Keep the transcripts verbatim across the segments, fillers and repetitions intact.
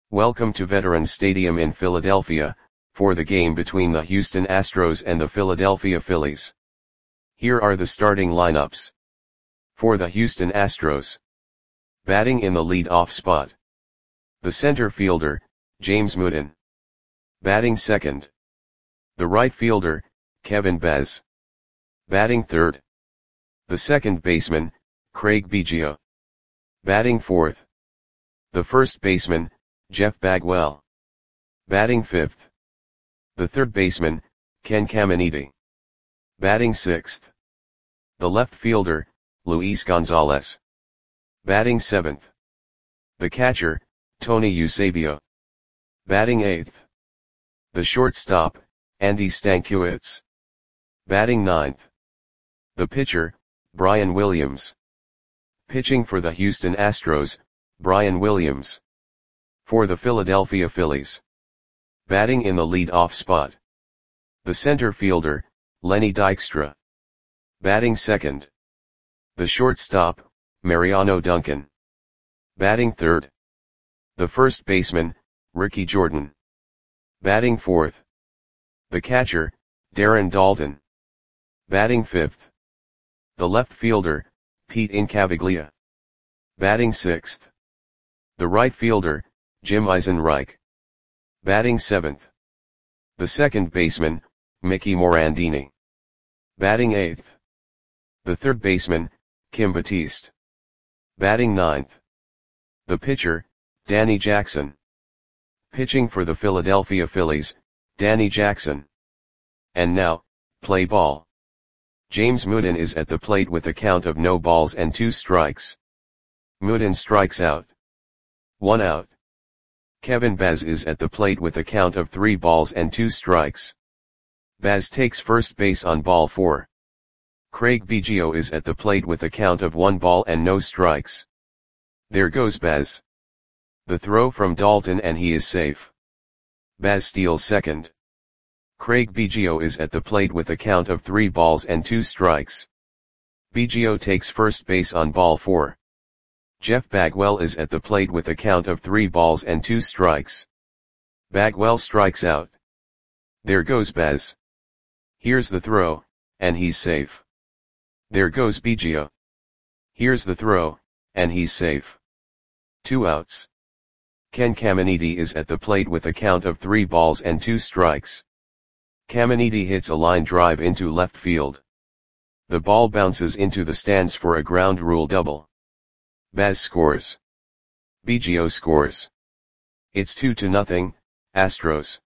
Welcome to Veterans Stadium in Philadelphia, for the game between the Houston Astros and the Philadelphia Phillies. Here are the starting lineups. For the Houston Astros. Batting in the lead-off spot. The center fielder, James Mooden. Batting second. The right fielder, Kevin Baez. Batting third. The second baseman, Craig Biggio. Batting fourth. The first baseman, Jeff Bagwell. Batting fifth. The third baseman, Ken Caminiti. Batting sixth. The left fielder, Luis Gonzalez. Batting seventh. The catcher, Tony Eusebio. Batting eighth. The shortstop, Andy Stankiewicz. Batting ninth. The pitcher, Brian Williams. Pitching for the Houston Astros, Brian Williams. For the Philadelphia Phillies. Batting in the lead-off spot. The center fielder, Lenny Dykstra. Batting second. The shortstop, Mariano Duncan. Batting third. The first baseman, Ricky Jordan. Batting fourth. The catcher, Darren Daulton. Batting fifth. The left fielder, Pete Incaviglia. Batting sixth. The right fielder, Jim Eisenreich. Batting seventh. The second baseman, Mickey Morandini. Batting eighth. The third baseman, Kim Batiste. Batting ninth. The pitcher, Danny Jackson. Pitching for the Philadelphia Phillies, Danny Jackson. And now, play ball. James Mooden is at the plate with a count of no balls and two strikes. Mooden strikes out. One out. Kevin Baez is at the plate with a count of three balls and two strikes. Baez takes first base on ball four. Craig Biggio is at the plate with a count of one ball and no strikes. There goes Baez. The throw from Daulton and he is safe. Baez steals second. Craig Biggio is at the plate with a count of three balls and two strikes. Biggio takes first base on ball four. Jeff Bagwell is at the plate with a count of three balls and two strikes. Bagwell strikes out. There goes Baez. Here's the throw, and he's safe. There goes Biggio. Here's the throw, and he's safe. Two outs. Ken Caminiti is at the plate with a count of three balls and two strikes. Caminiti hits a line drive into left field. The ball bounces into the stands for a ground rule double. Baez scores. Biggio scores. It's two to nothing, Astros.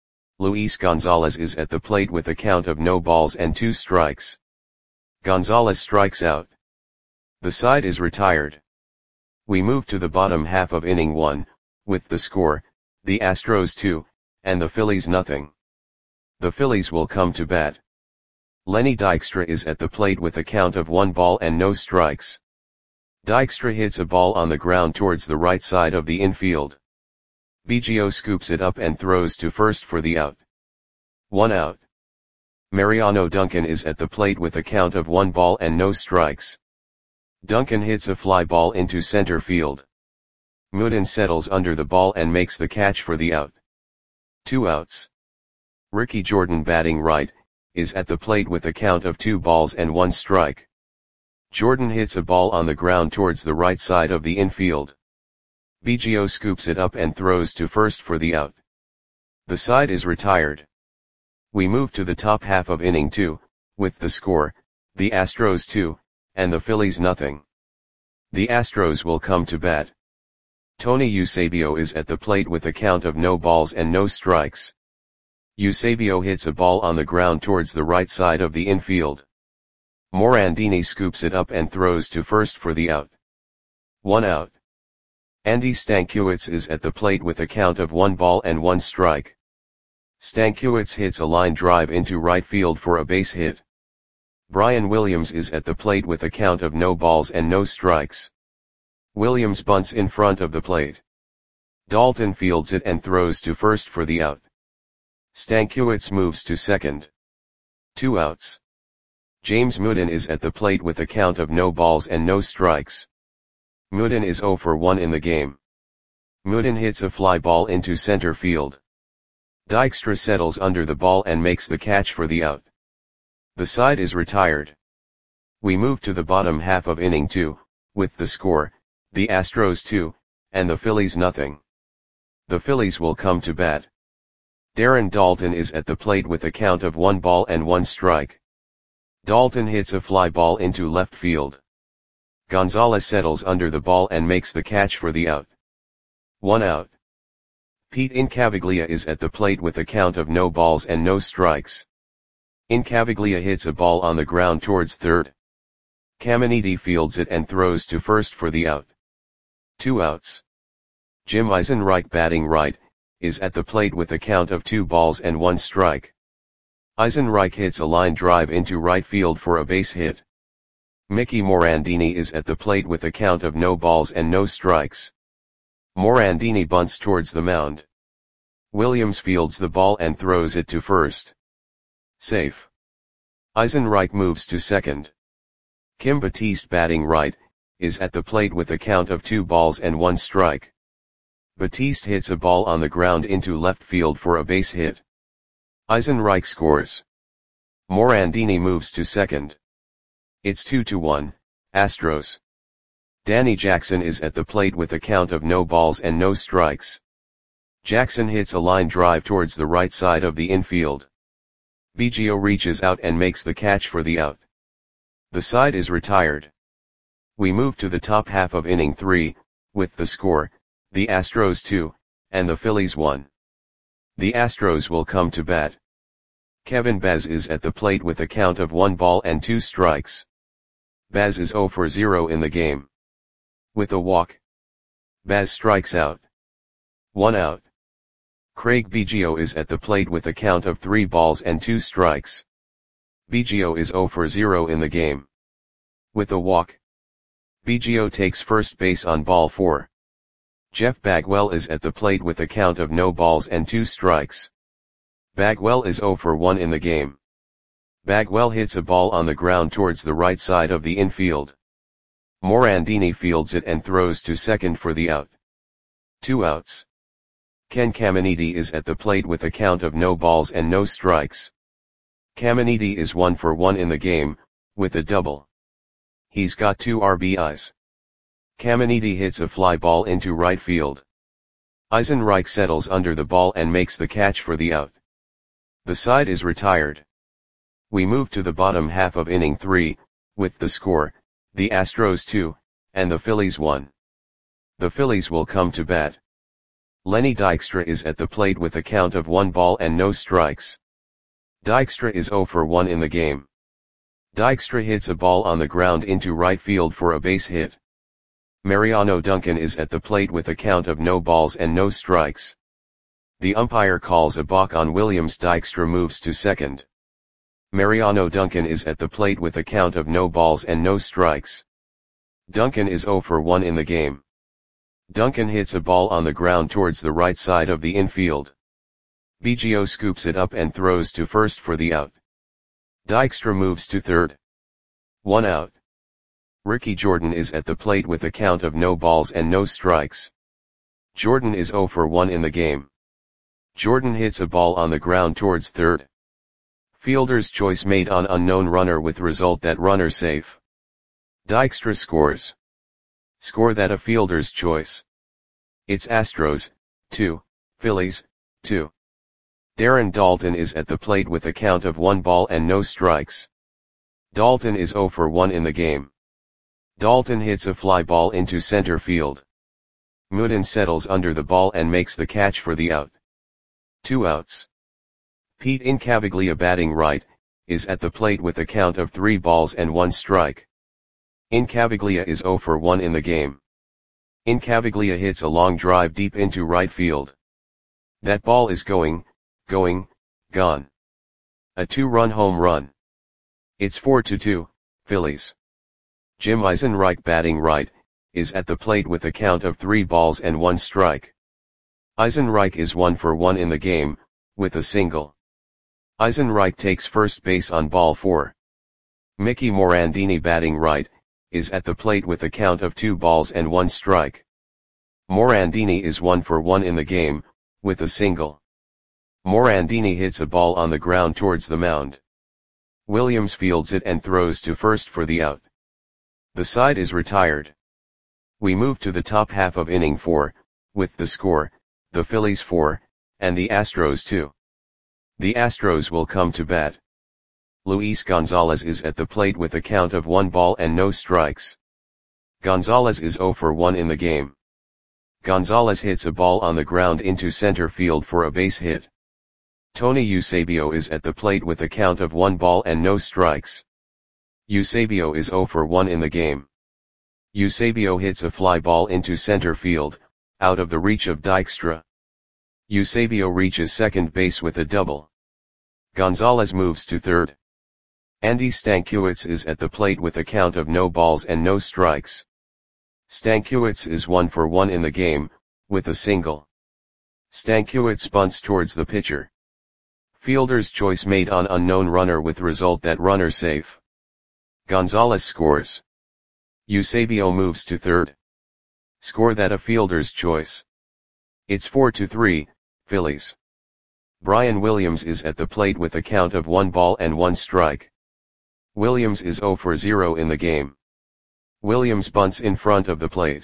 Luis Gonzalez is at the plate with a count of no balls and two strikes. Gonzalez strikes out. The side is retired. We move to the bottom half of inning one, with the score, the Astros two, and the Phillies nothing. The Phillies will come to bat. Lenny Dykstra is at the plate with a count of one ball and no strikes. Dykstra hits a ball on the ground towards the right side of the infield. Biggio scoops it up and throws to first for the out. One out. Mariano Duncan is at the plate with a count of one ball and no strikes. Duncan hits a fly ball into center field. Mooden settles under the ball and makes the catch for the out. Two outs. Ricky Jordan, batting right, is at the plate with a count of two balls and one strike. Jordan hits a ball on the ground towards the right side of the infield. Biggio scoops it up and throws to first for the out. The side is retired. We move to the top half of inning two, with the score, the Astros two, and the Phillies nothing. The Astros will come to bat. Tony Eusebio is at the plate with a count of no balls and no strikes. Eusebio hits a ball on the ground towards the right side of the infield. Morandini scoops it up and throws to first for the out. One out. Andy Stankiewicz is at the plate with a count of one ball and one strike. Stankiewicz hits a line drive into right field for a base hit. Brian Williams is at the plate with a count of no balls and no strikes. Williams bunts in front of the plate. Daulton fields it and throws to first for the out. Stankiewicz moves to second. Two outs. James Mooden is at the plate with a count of no balls and no strikes. Mooden is zero for one in the game. Mudin hits a fly ball into center field. Dykstra settles under the ball and makes the catch for the out. The side is retired. We move to the bottom half of inning two, with the score, the Astros two, and the Phillies nothing. The Phillies will come to bat. Darren Daulton is at the plate with a count of one ball and one strike. Daulton hits a fly ball into left field. Gonzalez settles under the ball and makes the catch for the out. One out. Pete Incaviglia is at the plate with a count of no balls and no strikes. Incaviglia hits a ball on the ground towards third. Caminiti fields it and throws to first for the out. Two outs. Jim Eisenreich, batting right, is at the plate with a count of two balls and one strike. Eisenreich hits a line drive into right field for a base hit. Mickey Morandini is at the plate with a count of no balls and no strikes. Morandini bunts towards the mound. Williams fields the ball and throws it to first. Safe. Eisenreich moves to second. Kim Batiste, batting right, is at the plate with a count of two balls and one strike. Batiste hits a ball on the ground into left field for a base hit. Eisenreich scores. Morandini moves to second. It's two to one, Astros. Danny Jackson is at the plate with a count of no balls and no strikes. Jackson hits a line drive towards the right side of the infield. Biggio reaches out and makes the catch for the out. The side is retired. We move to the top half of inning three, with the score, the Astros two, and the Phillies one. The Astros will come to bat. Kevin Baz is at the plate with a count of one ball and two strikes. Baz is zero for zero in the game. With a walk, Baz strikes out. One out. Craig Biggio is at the plate with a count of three balls and two strikes. Biggio is zero for zero in the game. With a walk, Biggio takes first base on ball four. Jeff Bagwell is at the plate with a count of no balls and two strikes. Bagwell is zero for one in the game. Bagwell hits a ball on the ground towards the right side of the infield. Morandini fields it and throws to second for the out. Two outs. Ken Caminiti is at the plate with a count of no balls and no strikes. Caminiti is one for one in the game, with a double. He's got two R B Is. Caminiti hits a fly ball into right field. Eisenreich settles under the ball and makes the catch for the out. The side is retired. We move to the bottom half of inning three, with the score, the Astros two, and the Phillies one. The Phillies will come to bat. Lenny Dykstra is at the plate with a count of one ball and no strikes. Dykstra is zero for one in the game. Dykstra hits a ball on the ground into right field for a base hit. Mariano Duncan is at the plate with a count of no balls and no strikes. The umpire calls a balk on Williams. Dykstra moves to second. Mariano Duncan is at the plate with a count of no balls and no strikes. Duncan is zero for one in the game. Duncan hits a ball on the ground towards the right side of the infield. Biggio scoops it up and throws to first for the out. Dykstra moves to third. One out. Ricky Jordan is at the plate with a count of no balls and no strikes. Jordan is zero for one in the game. Jordan hits a ball on the ground towards third. Fielder's choice made on unknown runner with result that runner safe. Dykstra scores. Score that a fielder's choice. It's Astros, two, Phillies, two. Darren Daulton is at the plate with a count of one ball and no strikes. Daulton is zero for one in the game. Daulton hits a fly ball into center field. Mudin settles under the ball and makes the catch for the out. Two outs. Pete Incaviglia, batting right, is at the plate with a count of three balls and one strike. Incaviglia is zero for one in the game. Incaviglia hits a long drive deep into right field. That ball is going, going, gone. A two-run home run. It's four to two, Phillies. Jim Eisenreich, batting right, is at the plate with a count of three balls and one strike. Eisenreich is one for one in the game, with a single. Eisenreich takes first base on ball four. Mickey Morandini, batting right, is at the plate with a count of two balls and one strike. Morandini is one for one in the game, with a single. Morandini hits a ball on the ground towards the mound. Williams fields it and throws to first for the out. The side is retired. We move to the top half of inning four, with the score, the Phillies four, and the Astros two. The Astros will come to bat. Luis Gonzalez is at the plate with a count of one ball and no strikes. Gonzalez is zero for one in the game. Gonzalez hits a ball on the ground into center field for a base hit. Tony Eusebio is at the plate with a count of one ball and no strikes. Eusebio is zero for one in the game. Eusebio hits a fly ball into center field, out of the reach of Dykstra. Eusebio reaches second base with a double. Gonzalez moves to third. Andy Stankiewicz is at the plate with a count of no balls and no strikes. Stankiewicz is one for one in the game, with a single. Stankiewicz bunts towards the pitcher. Fielder's choice made on unknown runner with result that runner safe. Gonzalez scores. Eusebio moves to third. Score that a fielder's choice. It's four to three, Phillies. Brian Williams is at the plate with a count of one ball and one strike. Williams is zero for zero in the game. Williams bunts in front of the plate.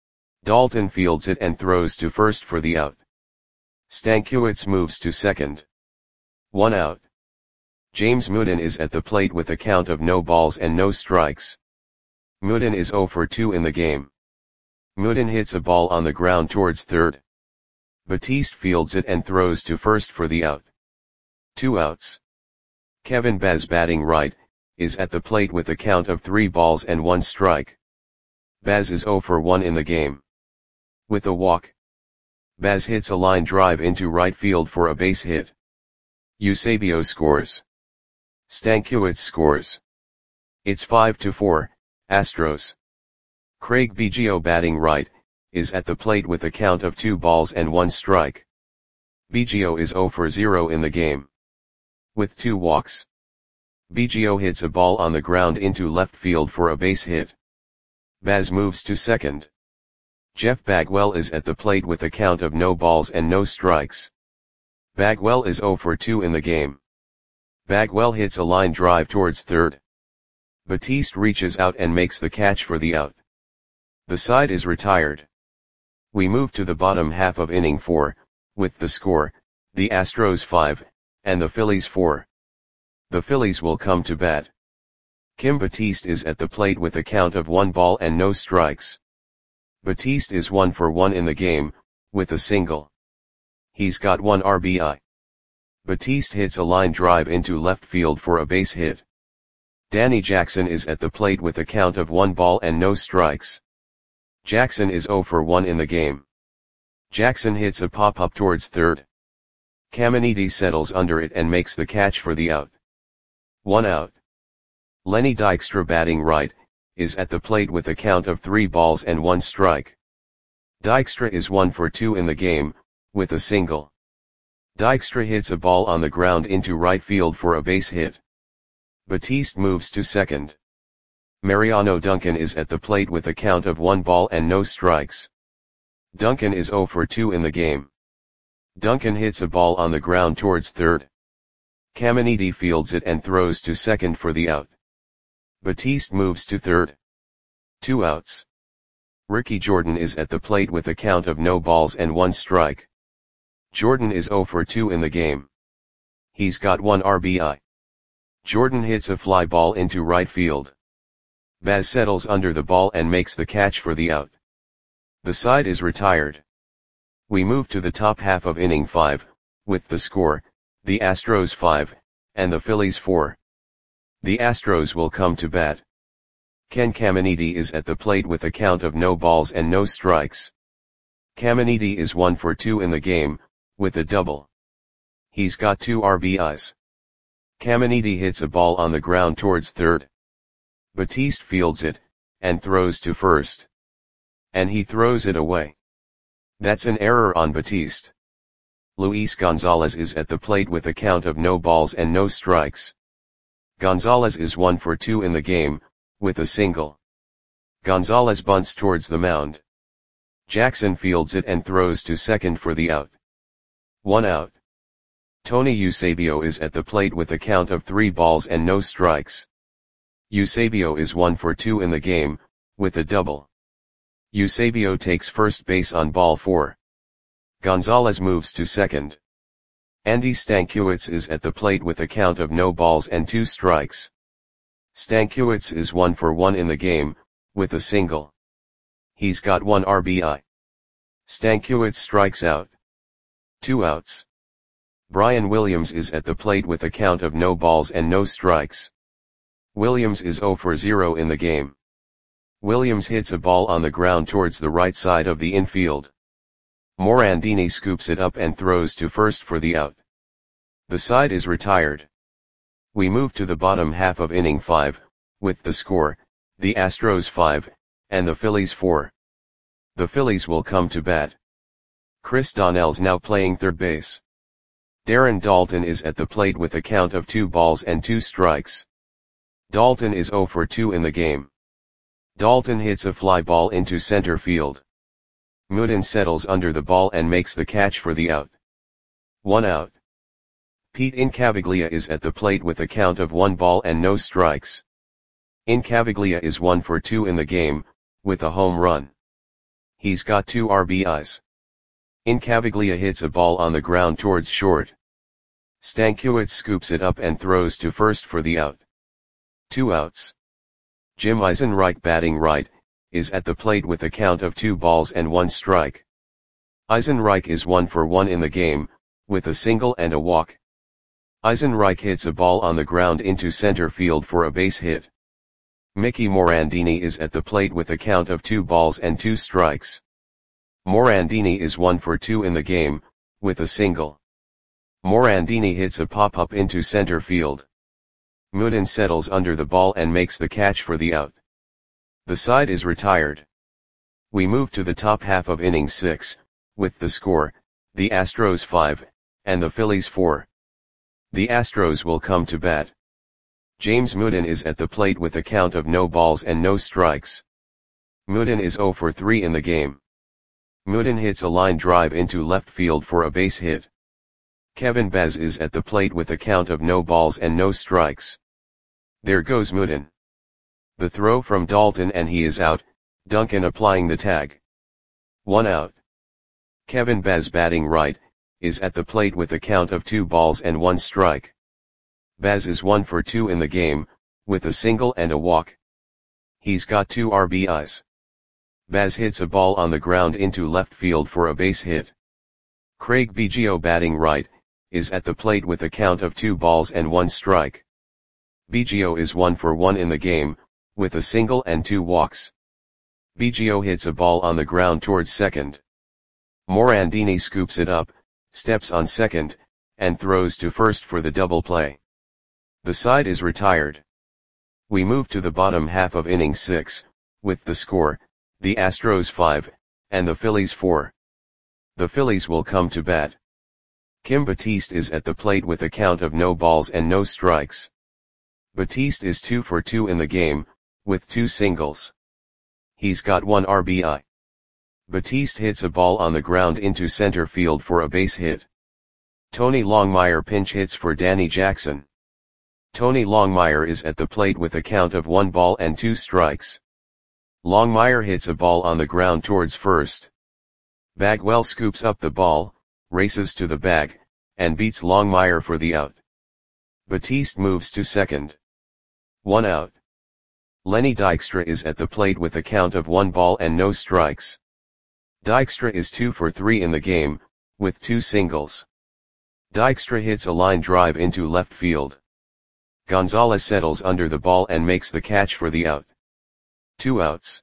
Dalton fields it and throws to first for the out. Stankiewicz moves to second. One out. James Mooden is at the plate with a count of no balls and no strikes. Mooden is zero for two in the game. Mooden hits a ball on the ground towards third. Batiste fields it and throws to first for the out. Two outs. Kevin Baz, batting right, is at the plate with a count of three balls and one strike. Baz is zero for one in the game. With a walk. Baz hits a line drive into right field for a base hit. Eusebio scores. Stankiewicz scores. It's five to four, Astros. Craig Biggio, batting right, is at the plate with a count of two balls and one strike. Biggio is zero for zero in the game. With two walks. Biggio hits a ball on the ground into left field for a base hit. Baz moves to second. Jeff Bagwell is at the plate with a count of no balls and no strikes. Bagwell is zero for two in the game. Bagwell hits a line drive towards third. Batiste reaches out and makes the catch for the out. The side is retired. We move to the bottom half of inning four, with the score, the Astros five, and the Phillies four. The Phillies will come to bat. Kim Batiste is at the plate with a count of one ball and no strikes. Batiste is one for one in the game, with a single. He's got one R B I. Batiste hits a line drive into left field for a base hit. Danny Jackson is at the plate with a count of one ball and no strikes. Jackson is zero for one in the game. Jackson hits a pop-up towards third. Caminiti settles under it and makes the catch for the out. One out. Lenny Dykstra, batting right, is at the plate with a count of three balls and one strike. Dykstra is one for two in the game, with a single. Dykstra hits a ball on the ground into right field for a base hit. Batiste moves to second. Mariano Duncan is at the plate with a count of one ball and no strikes. Duncan is zero for two in the game. Duncan hits a ball on the ground towards third. Caminiti fields it and throws to second for the out. Batiste moves to third. Two outs. Ricky Jordan is at the plate with a count of no balls and one strike. Jordan is zero for two in the game. He's got one R B I. Jordan hits a fly ball into right field. Baz settles under the ball and makes the catch for the out. The side is retired. We move to the top half of inning five, with the score, the Astros five, and the Phillies four. The Astros will come to bat. Ken Caminiti is at the plate with a count of no balls and no strikes. Caminiti is one for two in the game, with a double. He's got two R B Is. Caminiti hits a ball on the ground towards third. Batiste fields it, and throws to first. And he throws it away. That's an error on Batiste. Luis Gonzalez is at the plate with a count of no balls and no strikes. Gonzalez is one for two in the game, with a single. Gonzalez bunts towards the mound. Jackson fields it and throws to second for the out. One out. Tony Eusebio is at the plate with a count of three balls and no strikes. Eusebio is one for two in the game, with a double. Eusebio takes first base on ball four. Gonzalez moves to second. Andy Stankiewicz is at the plate with a count of no balls and two strikes. Stankiewicz is one for one in the game, with a single. He's got one R B I. Stankiewicz strikes out. Two outs. Brian Williams is at the plate with a count of no balls and no strikes. Williams is zero for zero in the game. Williams hits a ball on the ground towards the right side of the infield. Morandini scoops it up and throws to first for the out. The side is retired. We move to the bottom half of inning five, with the score, the Astros five, and the Phillies four. The Phillies will come to bat. Chris Donnell's now playing third base. Darren Daulton is at the plate with a count of two balls and two strikes. Daulton is zero for two in the game. Daulton hits a fly ball into center field. Mooden settles under the ball and makes the catch for the out. One out. Pete Incaviglia is at the plate with a count of one ball and no strikes. Incaviglia is one for two in the game, with a home run. He's got two R B Is. Incaviglia hits a ball on the ground towards short. Stankiewicz scoops it up and throws to first for the out. Two outs. Jim Eisenreich, batting right, is at the plate with a count of two balls and one strike. Eisenreich is one for one in the game, with a single and a walk. Eisenreich hits a ball on the ground into center field for a base hit. Mickey Morandini is at the plate with a count of two balls and two strikes. Morandini is one for two in the game, with a single. Morandini hits a pop-up into center field. Mooden settles under the ball and makes the catch for the out. The side is retired. We move to the top half of inning six, with the score, the Astros five, and the Phillies four. The Astros will come to bat. James Mooden is at the plate with a count of no balls and no strikes. Mooden is zero for three in the game. Mooden hits a line drive into left field for a base hit. Kevin Bez is at the plate with a count of no balls and no strikes. There goes Mooden. The throw from Daulton and he is out, Duncan applying the tag. One out. Kevin Bez, batting right, is at the plate with a count of two balls and one strike. Bez is one for two in the game, with a single and a walk. He's got two R B Is. Bez hits a ball on the ground into left field for a base hit. Craig Biggio, batting right, is at the plate with a count of two balls and one strike. Biggio is one for one in the game, with a single and two walks. Biggio hits a ball on the ground towards second. Morandini scoops it up, steps on second, and throws to first for the double play. The side is retired. We move to the bottom half of inning six, with the score, the Astros five, and the Phillies four. The Phillies will come to bat. Kim Batiste is at the plate with a count of no balls and no strikes. Batiste is two for two in the game, with two singles. He's got one R B I. Batiste hits a ball on the ground into center field for a base hit. Tony Longmire pinch hits for Danny Jackson. Tony Longmire is at the plate with a count of one ball and two strikes. Longmire hits a ball on the ground towards first. Bagwell scoops up the ball, races to the bag, and beats Longmire for the out. Batiste moves to second. One out. Lenny Dykstra is at the plate with a count of one ball and no strikes. Dykstra is two for three in the game, with two singles. Dykstra hits a line drive into left field. Gonzalez settles under the ball and makes the catch for the out. Two outs.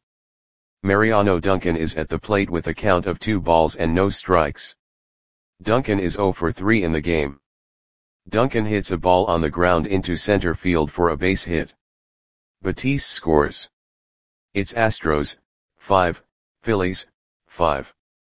Mariano Duncan is at the plate with a count of two balls and no strikes. Duncan is zero for three in the game. Duncan hits a ball on the ground into center field for a base hit. Batiste scores. It's Astros, five, Phillies, five.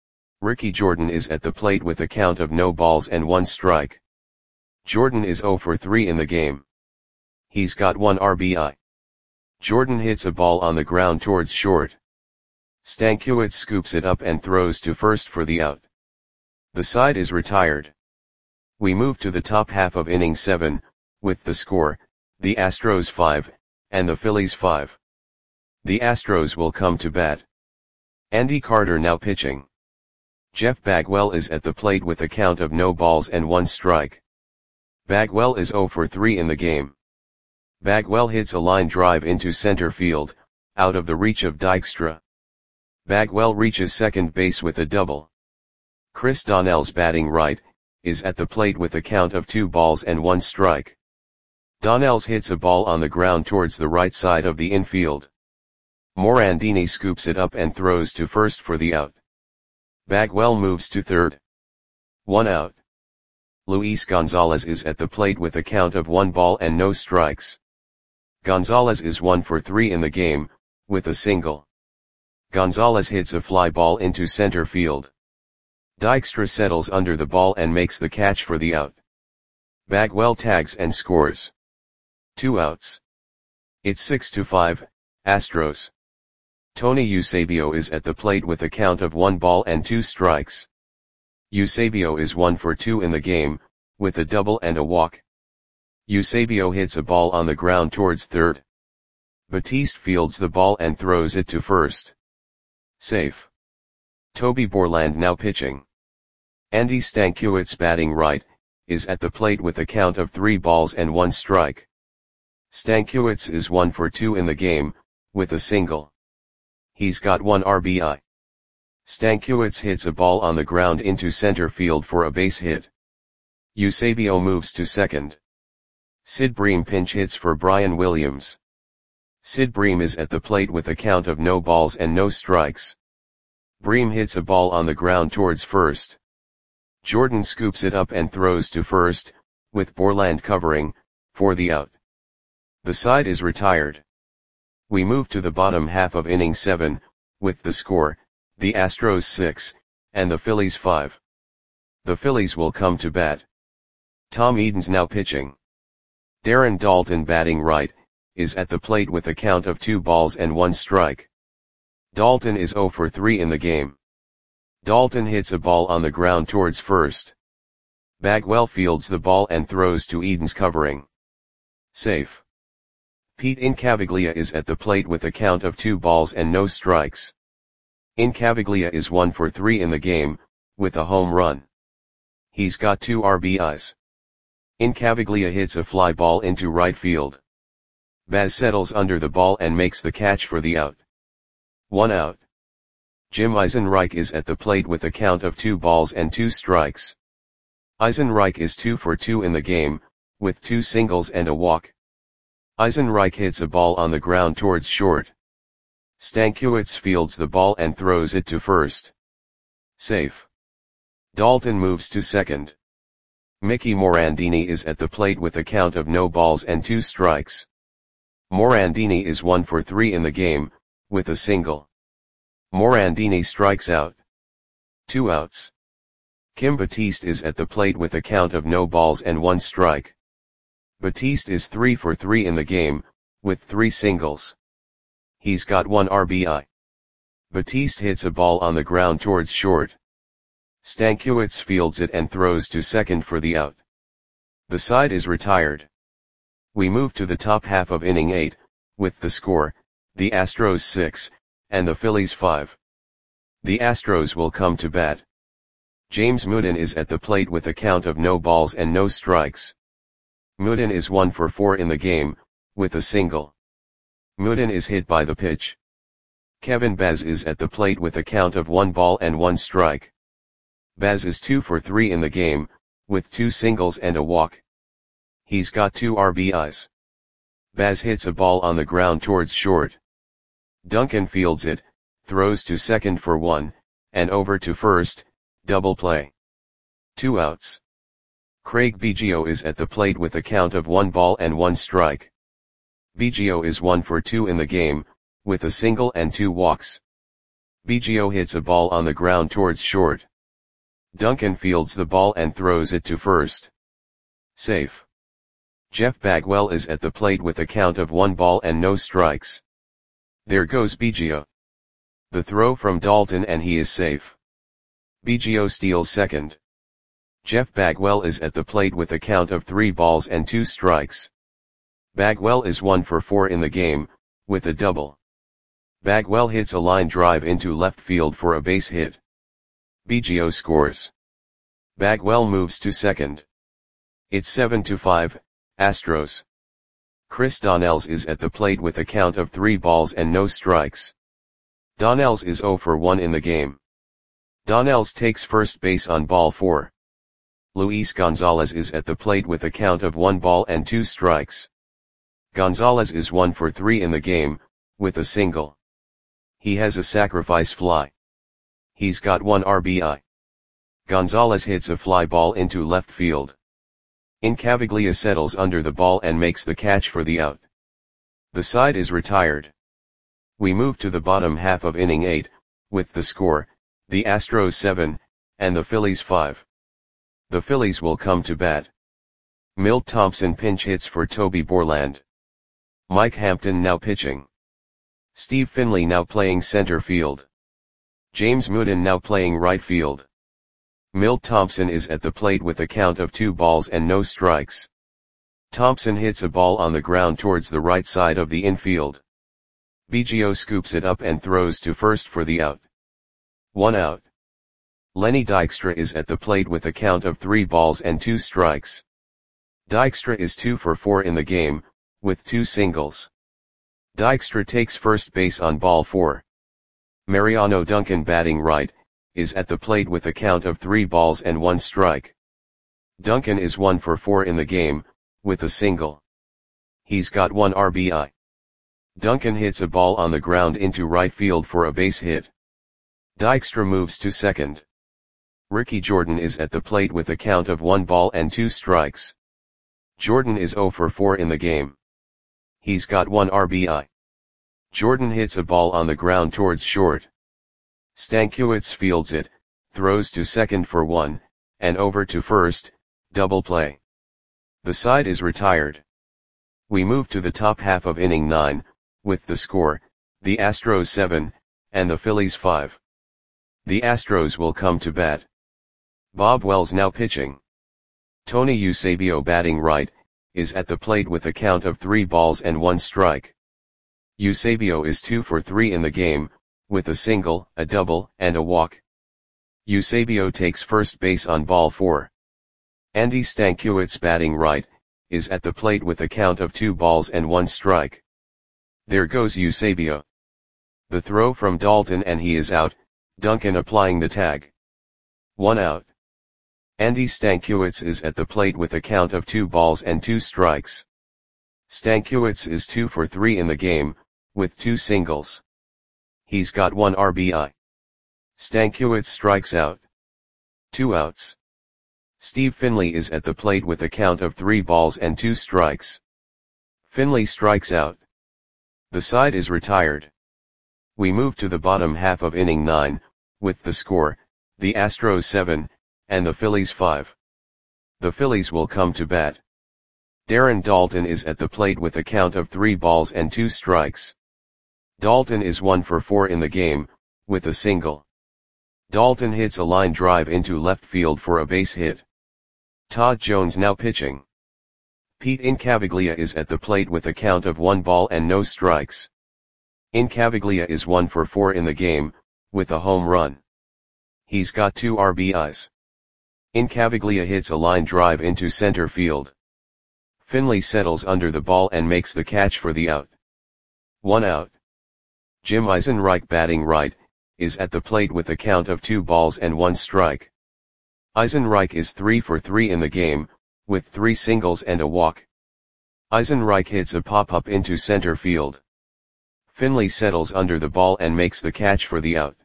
Ricky Jordan is at the plate with a count of no balls and one strike. Jordan is zero for three in the game. He's got one R B I. Jordan hits a ball on the ground towards short. Stankiewicz scoops it up and throws to first for the out. The side is retired. We move to the top half of inning seven, with the score, the Astros five, and the Phillies five. The Astros will come to bat. Andy Carter now pitching. Jeff Bagwell is at the plate with a count of no balls and one strike. Bagwell is oh for three in the game. Bagwell hits a line drive into center field, out of the reach of Dykstra. Bagwell reaches second base with a double. Chris Donnell's batting right, is at the plate with a count of two balls and one strike. Donnell's hits a ball on the ground towards the right side of the infield. Morandini scoops it up and throws to first for the out. Bagwell moves to third. One out. Luis Gonzalez is at the plate with a count of one ball and no strikes. Gonzalez is one for three in the game, with a single. Gonzalez hits a fly ball into center field. Dykstra settles under the ball and makes the catch for the out. Bagwell tags and scores. Two outs. It's six to five, Astros. Tony Eusebio is at the plate with a count of one ball and two strikes. Eusebio is one for two in the game, with a double and a walk. Eusebio hits a ball on the ground towards third. Batiste fields the ball and throws it to first. Safe. Toby Borland now pitching. Andy Stankiewicz batting right, is at the plate with a count of three balls and one strike. Stankiewicz is one for two in the game, with a single. He's got one R B I. Stankiewicz hits a ball on the ground into center field for a base hit. Eusebio moves to second. Sid Bream pinch hits for Brian Williams. Sid Bream is at the plate with a count of no balls and no strikes. Bream hits a ball on the ground towards first. Jordan scoops it up and throws to first, with Borland covering, for the out. The side is retired. We move to the bottom half of inning seven, with the score, the Astros six, and the Phillies five. The Phillies will come to bat. Tom Edens now pitching. Darren Daulton batting right, is at the plate with a count of two balls and one strike. Daulton is oh for three in the game. Daulton hits a ball on the ground towards first. Bagwell fields the ball and throws to Edens covering. Safe. Pete Incaviglia is at the plate with a count of two balls and no strikes. Incaviglia is one for three in the game, with a home run. He's got two R B Is. Incaviglia hits a fly ball into right field. Baz settles under the ball and makes the catch for the out. One out. Jim Eisenreich is at the plate with a count of two balls and two strikes. Eisenreich is two for two in the game, with two singles and a walk. Eisenreich hits a ball on the ground towards short. Stankiewicz fields the ball and throws it to first. Safe. Daulton moves to second. Mickey Morandini is at the plate with a count of no balls and two strikes. Morandini is one for three in the game, with a single. Morandini strikes out. Two outs. Kim Batiste is at the plate with a count of no balls and one strike. Batiste is three for three in the game, with three singles. He's got one R B I. Batiste hits a ball on the ground towards short. Stankiewicz fields it and throws to second for the out. The side is retired. We move to the top half of inning eight, with the score, the Astros six, and the Phillies five. The Astros will come to bat. James Mooden is at the plate with a count of no balls and no strikes. Mooden is one for four in the game, with a single. Mooden is hit by the pitch. Kevin Baz is at the plate with a count of one ball and one strike. Baz is two for three in the game, with two singles and a walk. He's got two R B Is. Baz hits a ball on the ground towards short. Duncan fields it, throws to second for one, and over to first, double play. Two outs. Craig Biggio is at the plate with a count of one ball and one strike. Biggio is one for two in the game, with a single and two walks. Biggio hits a ball on the ground towards short. Duncan fields the ball and throws it to first. Safe. Jeff Bagwell is at the plate with a count of one ball and no strikes. There goes Biggio. The throw from Dalton and he is safe. Biggio steals second. Jeff Bagwell is at the plate with a count of three balls and two strikes. Bagwell is one for four in the game, with a double. Bagwell hits a line drive into left field for a base hit. Biggio scores. Bagwell moves to second. It's seven to five, Astros. Chris Donnells is at the plate with a count of three balls and no strikes. Donnells is zero for one in the game. Donnells takes first base on ball four. Luis Gonzalez is at the plate with a count of one ball and two strikes. Gonzalez is one for three in the game, with a single. He has a sacrifice fly. He's got one R B I. Gonzalez hits a fly ball into left field. Incaviglia settles under the ball and makes the catch for the out. The side is retired. We move to the bottom half of inning eight, with the score, the Astros seven, and the Phillies five. The Phillies will come to bat. Milt Thompson pinch hits for Toby Borland. Mike Hampton now pitching. Steve Finley now playing center field. James Mooden now playing right field. Milt Thompson is at the plate with a count of two balls and no strikes. Thompson hits a ball on the ground towards the right side of the infield. Biggio scoops it up and throws to first for the out. One out. Lenny Dykstra is at the plate with a count of three balls and two strikes. Dykstra is two for four in the game, with two singles. Dykstra takes first base on ball four. Mariano Duncan batting right, is at the plate with a count of three balls and one strike. Duncan is one for four in the game, with a single. He's got one R B I. Duncan hits a ball on the ground into right field for a base hit. Dykstra moves to second. Ricky Jordan is at the plate with a count of one ball and two strikes. Jordan is zero for four in the game. He's got one R B I. Jordan hits a ball on the ground towards short. Stankiewicz fields it, throws to second for one, and over to first, double play. The side is retired. We move to the top half of inning nine, with the score, the Astros seven, and the Phillies five. The Astros will come to bat. Bob Wells now pitching. Tony Eusebio batting right, is at the plate with a count of three balls and one strike. Eusebio is two for three in the game, with a single, a double, and a walk. Eusebio takes first base on ball four. Andy Stankiewicz batting right, is at the plate with a count of two balls and one strike. There goes Eusebio. The throw from Dalton and he is out, Duncan applying the tag. One out. Andy Stankiewicz is at the plate with a count of two balls and two strikes. Stankiewicz is two for three in the game, with two singles. He's got one R B I. Stankiewicz strikes out. Two outs. Steve Finley is at the plate with a count of three balls and two strikes. Finley strikes out. The side is retired. We move to the bottom half of inning nine, with the score, the Astros seven, and the Phillies five. The Phillies will come to bat. Darren Daulton is at the plate with a count of three balls and two strikes. Daulton is one for four in the game, with a single. Daulton hits a line drive into left field for a base hit. Todd Jones now pitching. Pete Incaviglia is at the plate with a count of one ball and no strikes. Incaviglia is one for four in the game, with a home run. He's got two R B Is. Incaviglia hits a line drive into center field. Finley settles under the ball and makes the catch for the out. One out. Jim Eisenreich batting right, is at the plate with a count of two balls and one strike. Eisenreich is three for three in the game, with three singles and a walk. Eisenreich hits a pop-up into center field. Finley settles under the ball and makes the catch for the out.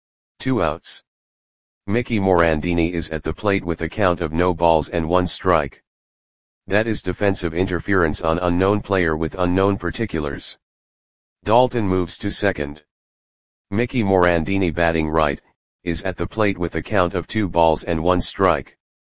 Two outs. Mickey Morandini is at the plate with a count of no balls and one strike. That is defensive interference on unknown player with unknown particulars. Daulton moves to second. Mickey Morandini batting right, is at the plate with a count of two balls and one strike.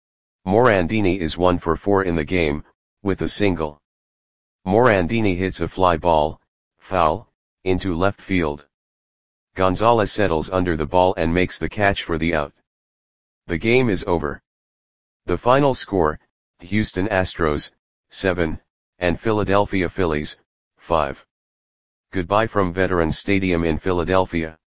Morandini is one for four in the game, with a single. Morandini hits a fly ball, foul, into left field. Gonzalez settles under the ball and makes the catch for the out. The game is over. The final score, Houston Astros, seven, and Philadelphia Phillies, five. Goodbye from Veterans Stadium in Philadelphia.